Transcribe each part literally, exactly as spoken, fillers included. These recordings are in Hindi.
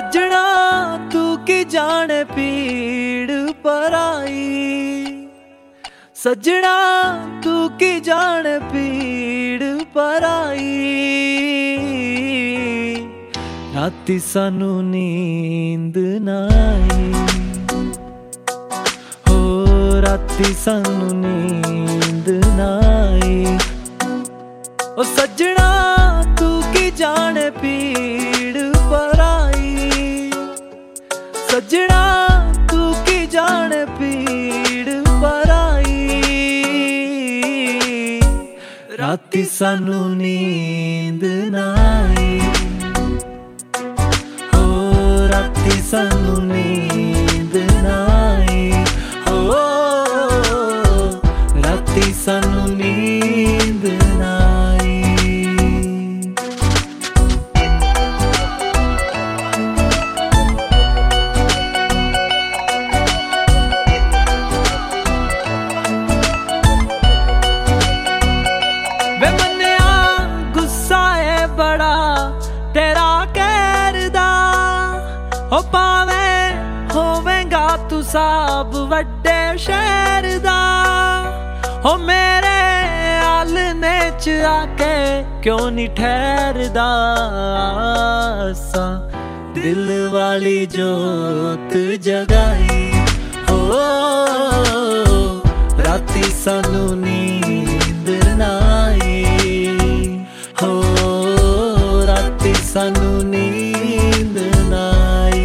सजना तू की जाने पीड़ पराई, सजना तू की जाने पीड़ पराई। राती सानू नींद ना आई, हो राती सानू नींद ना आई। ओ सजना तू की जाने पीड़ पराई, सजना तू की जाने पीड़ पराई। राती सानू नींद ना आई, हो राती सानू नींद ना आई, हो राती सानू नींद ना आई। वे मन्निया गुस्सा है बड़ा तेरा कहर दा, हो पावे होवेगा तू सब वड्डे शहर दा। हो मेरे आलने च आके क्यों नी ठहरदा, असां दिल वाली जोत जगाई। हो राती सानू नींद ना आई, हो राती सानू नींद ना आई।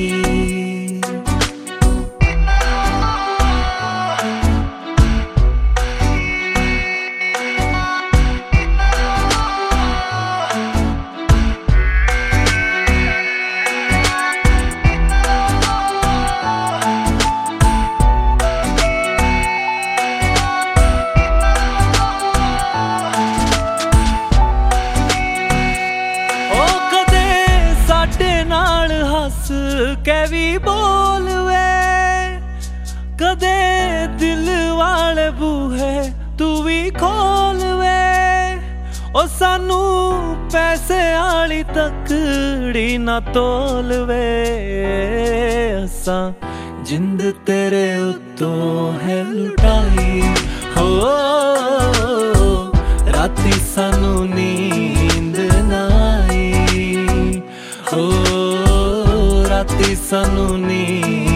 के भी बोल वे कदे दिल वाले बूहे तू भी खोल वे। ओ सानू पैसे आली तकड़ी ना तोल वे, असां जिंद तेरे उत्तों है लुटाई। हो राती सानू नींद ना आई, हो राती सानू नींद